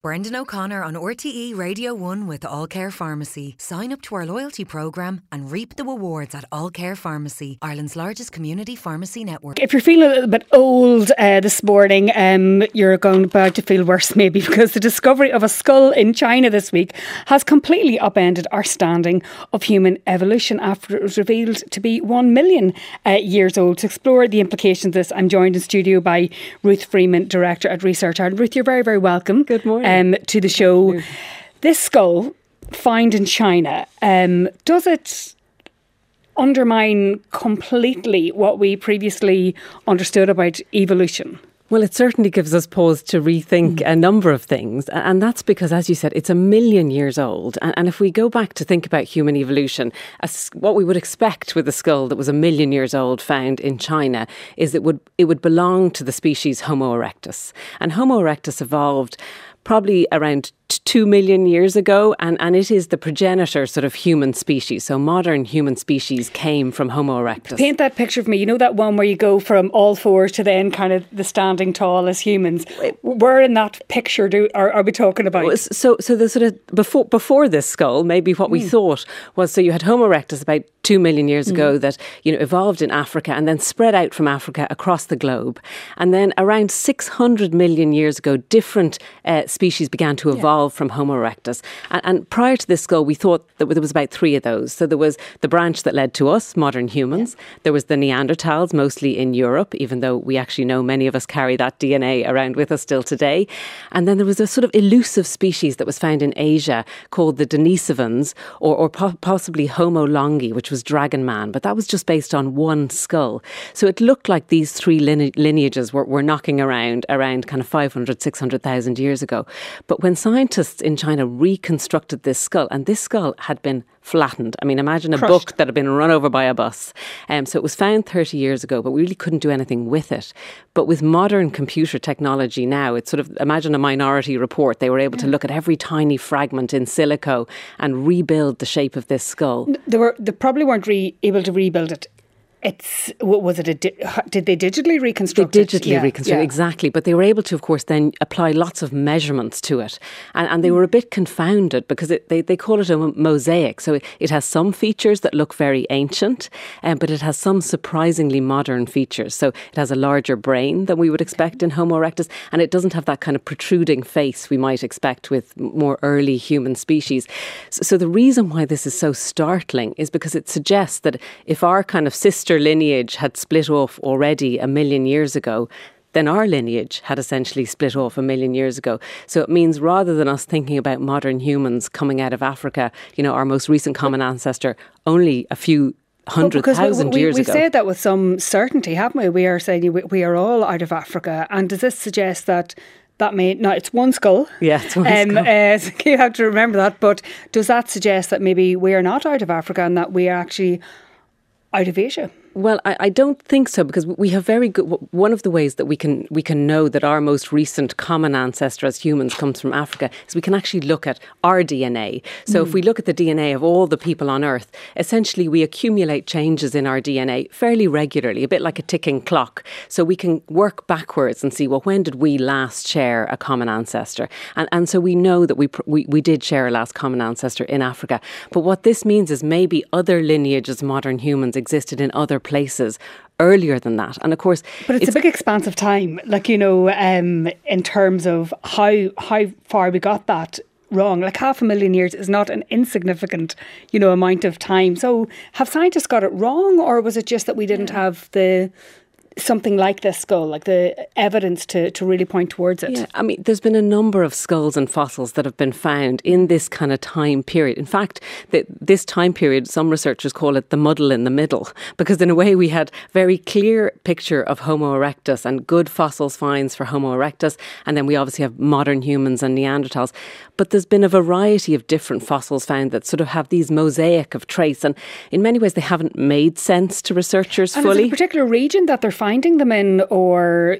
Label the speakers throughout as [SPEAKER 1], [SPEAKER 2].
[SPEAKER 1] Brendan O'Connor on RTE Radio 1 with All Care Pharmacy. Sign up to our loyalty programme and reap the rewards at All Care Pharmacy, Ireland's largest community pharmacy network.
[SPEAKER 2] If you're feeling a little bit old this morning, you're about to feel worse maybe, because the discovery of a skull in China this week has completely upended our standing of human evolution after it was revealed to be 1 million years old. To explore the implications of this, I'm joined in studio by Ruth Freeman, Director at Research Ireland. Ruth, you're very, very welcome.
[SPEAKER 3] Good morning.
[SPEAKER 2] To the show. This skull found in China, does it undermine completely what we previously understood about evolution?
[SPEAKER 3] Well, it certainly gives us pause to rethink a number of things. And that's because, as you said, it's 1 million years old. And if we go back to think about human evolution, what we would expect with a skull that was 1 million years old found in China is it would belong to the species Homo erectus. And Homo erectus evolved probably around 2 million years ago, and it is the progenitor sort of human species. So modern human species came from Homo erectus.
[SPEAKER 2] Paint that picture for me. You know that one where you go from all fours to then kind of the standing tall as humans. Where in that picture are we talking about?
[SPEAKER 3] So the sort of before this skull, maybe what we thought was, so you had Homo erectus about 2 million years ago that, evolved in Africa and then spread out from Africa across the globe. And then around 600 million years ago, different species began to evolve from Homo erectus. And prior to this skull, we thought that there was about 3 of those. So there was the branch that led to us, modern humans. There was the Neanderthals, mostly in Europe, even though we actually know many of us carry that DNA around with us still today. And then there was a sort of elusive species that was found in Asia called the Denisovans, or possibly Homo longi, which was dragon man. But that was just based on one skull. So it looked like these 3 lineages were knocking around kind of 500, 600,000 years ago. But when scientists in China reconstructed this skull, and this skull had been flattened. I mean, imagine a book that had been run over by a bus. So it was found 30 years ago, but we really couldn't do anything with it. But with modern computer technology now, it's sort of, imagine a Minority Report. They were able to look at every tiny fragment in silico and rebuild the shape of this skull.
[SPEAKER 2] They probably weren't able to rebuild it. Did they digitally reconstruct it?
[SPEAKER 3] They digitally reconstruct it, exactly. But they were able to, of course, then apply lots of measurements to it. And they were a bit confounded because they call it a mosaic. So it has some features that look very ancient, but it has some surprisingly modern features. So it has a larger brain than we would expect in Homo erectus, and it doesn't have that kind of protruding face we might expect with more early human species. So the reason why this is so startling is because it suggests that if our kind of sister lineage had split off already 1 million years ago, then our lineage had essentially split off 1 million years ago. So it means rather than us thinking about modern humans coming out of Africa, our most recent common ancestor, only a few 100,000 years ago.
[SPEAKER 2] We said that with some certainty, haven't we? We are saying we are all out of Africa. And does this suggest that it's one skull?
[SPEAKER 3] Yeah, it's one skull.
[SPEAKER 2] You have to remember that. But does that suggest that maybe we are not out of Africa and that we are actually out of Asia?
[SPEAKER 3] Well, I don't think so, because we have very good. One of the ways that we can know that our most recent common ancestor as humans comes from Africa is we can actually look at our DNA. So if we look at the DNA of all the people on Earth, essentially we accumulate changes in our DNA fairly regularly, a bit like a ticking clock. So we can work backwards and see, well, when did we last share a common ancestor? And so we know that we did share a last common ancestor in Africa. But what this means is maybe other lineages of modern humans existed in other places earlier than that. And of course,
[SPEAKER 2] but it's a big expanse of time, in terms of how far we got that wrong. Like 500,000 years is not an insignificant, amount of time. So have scientists got it wrong, or was it just that we didn't have something like this skull, like the evidence to really point towards it?
[SPEAKER 3] Yeah, I mean, there's been a number of skulls and fossils that have been found in this kind of time period. In fact, this time period, some researchers call it the muddle in the middle, because in a way we had very clear picture of Homo erectus and good fossils finds for Homo erectus, and then we obviously have modern humans and Neanderthals. But there's been a variety of different fossils found that sort of have these mosaic of traits, and in many ways they haven't made sense to researchers fully.
[SPEAKER 2] And is it a particular region that they're finding them in, or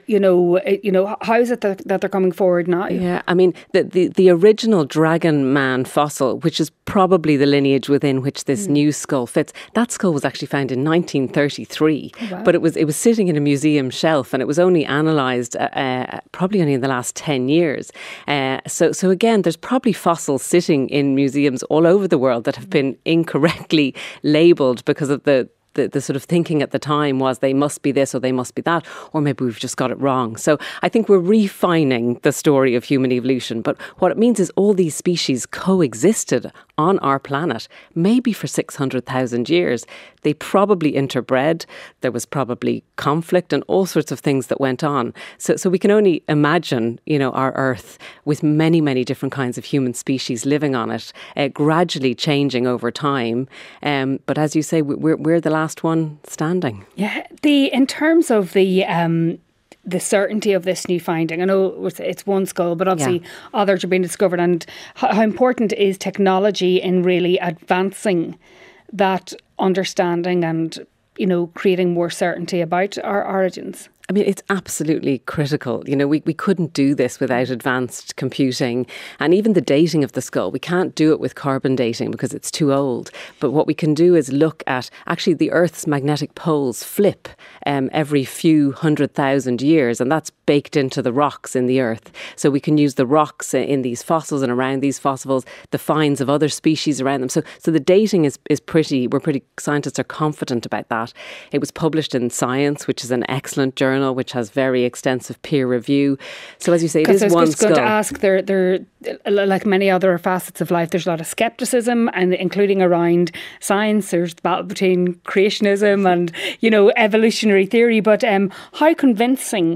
[SPEAKER 2] how is it that they're coming forward now?
[SPEAKER 3] Yeah, I mean the original dragon man fossil, which is probably the lineage within which this new skull fits. That skull was actually found in 1933, but it was sitting in a museum shelf, and it was only analysed probably only in the last 10 years. So again, there's probably fossils sitting in museums all over the world that have been incorrectly labelled because of the sort of thinking at the time was they must be this or they must be that, or maybe we've just got it wrong. So I think we're refining the story of human evolution. But what it means is all these species coexisted on our planet, maybe for 600,000 years. They probably interbred. There was probably conflict and all sorts of things that went on. So we can only imagine, our Earth with many, many different kinds of human species living on it, gradually changing over time. But as you say, we're the last one standing.
[SPEAKER 2] Yeah. In terms of the certainty of this new finding, I know it's one skull, but obviously others are being discovered, and how important is technology in really advancing that understanding and, creating more certainty about our origins?
[SPEAKER 3] I mean, it's absolutely critical. We couldn't do this without advanced computing, and even the dating of the skull. We can't do it with carbon dating because it's too old. But what we can do is look at actually the Earth's magnetic poles flip every few 100,000 years, and that's baked into the rocks in the Earth. So we can use the rocks in these fossils and around these fossils, the finds of other species around them. So the dating is scientists are confident about that. It was published in Science, which is an excellent journal, which has very extensive peer review. So as you say, it is one skull. I was
[SPEAKER 2] going to ask, there, like many other facets of life, there's a lot of scepticism, and including around science. There's the battle between creationism and, evolutionary theory. But how convincing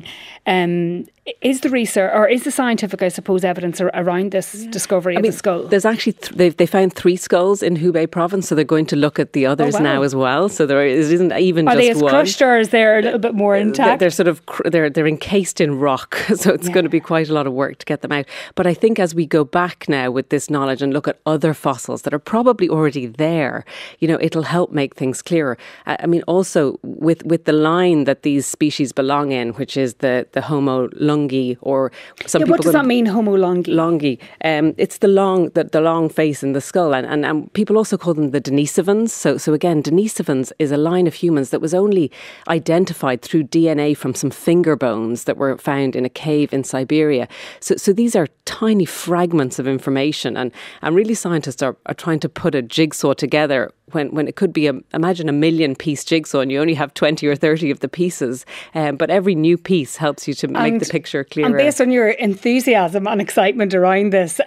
[SPEAKER 2] is the research, or is the scientific, I suppose, evidence around this discovery of the skull?
[SPEAKER 3] There's actually, they found 3 skulls in Hubei province, so they're going to look at the others now as well. So there isn't even just one. Are they as
[SPEAKER 2] crushed, or is there a little bit more intact?
[SPEAKER 3] They're sort of, they're encased in rock, so it's going to be quite a lot of work to get them out. But I think as we go back now with this knowledge and look at other fossils that are probably already there, it'll help make things clearer. I mean, also with the line that these species belong in, which is the Homo longi, or some people.
[SPEAKER 2] What does that mean, Homo longi?
[SPEAKER 3] Longi. It's the long face in the skull, and people also call them the Denisovans. So again, Denisovans is a line of humans that was only identified through DNA from some finger bones that were found in a cave in Siberia. So these are tiny fragments of information, and really scientists are trying to put a jigsaw together when it could be, imagine a 1,000,000-piece jigsaw and you only have 20 or 30 of the pieces. But every new piece helps you to make the picture clearer.
[SPEAKER 2] And based on your enthusiasm and excitement around this,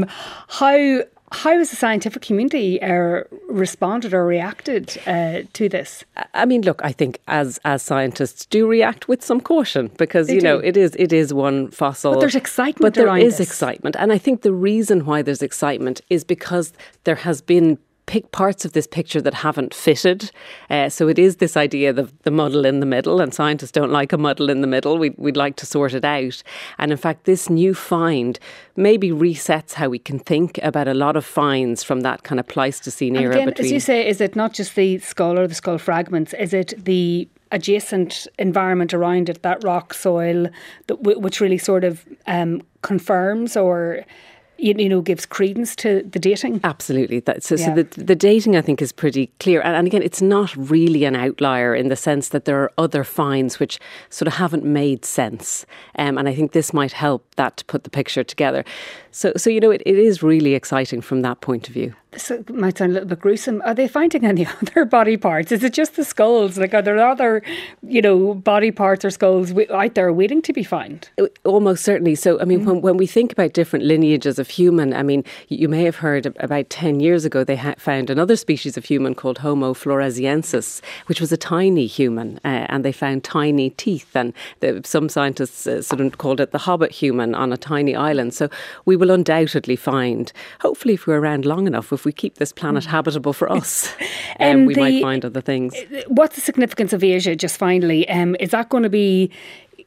[SPEAKER 2] how has the scientific community responded or reacted to this?
[SPEAKER 3] I mean, look, I think as scientists do react with some caution, because it is one fossil.
[SPEAKER 2] But there's excitement.
[SPEAKER 3] But there is
[SPEAKER 2] this.
[SPEAKER 3] excitement, and I think the reason why there's excitement is because there has been parts of this picture that haven't fitted. So it is this idea of the muddle in the middle, and scientists don't like a muddle in the middle. We'd like to sort it out. And in fact, this new find maybe resets how we can think about a lot of finds from that kind of Pleistocene era.
[SPEAKER 2] And again, as you say, is it not just the skull or the skull fragments? Is it the adjacent environment around it, that rock soil, which really sort of confirms or gives credence to the dating?
[SPEAKER 3] Absolutely. So the dating, I think, is pretty clear. And again, it's not really an outlier in the sense that there are other finds which sort of haven't made sense. And I think this might help that to put the picture together. So it is really exciting from that point of view.
[SPEAKER 2] This might sound a little bit gruesome. Are they finding any other body parts? Is it just the skulls? Like, are there other, body parts or skulls out there waiting to be found?
[SPEAKER 3] Almost certainly. So, I mean, when we think about different lineages of human, I mean, you may have heard about 10 years ago, they found another species of human called Homo floresiensis, which was a tiny human, and they found tiny teeth. And some scientists sort of called it the hobbit human on a tiny island. So we will undoubtedly find, hopefully if we're around long enough, if we keep this planet habitable for us, we might find other things.
[SPEAKER 2] What's the significance of Asia, just finally? Is that going to be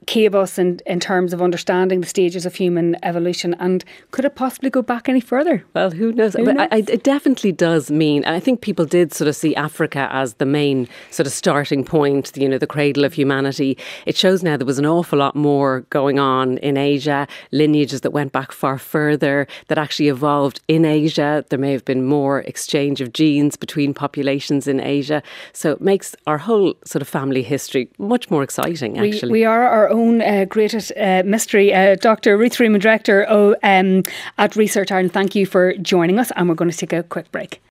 [SPEAKER 2] key of us in terms of understanding the stages of human evolution? And could it possibly go back any further?
[SPEAKER 3] Well, who knows? But it definitely does mean, and I think people did sort of see Africa as the main sort of starting point, the cradle of humanity. It shows now there was an awful lot more going on in Asia, lineages that went back far further, that actually evolved in Asia. There may have been more exchange of genes between populations in Asia. So it makes our whole sort of family history much more exciting, actually.
[SPEAKER 2] We are our own greatest mystery. Dr. Ruth Freeman, Director at Research Ireland, thank you for joining us, and we're going to take a quick break.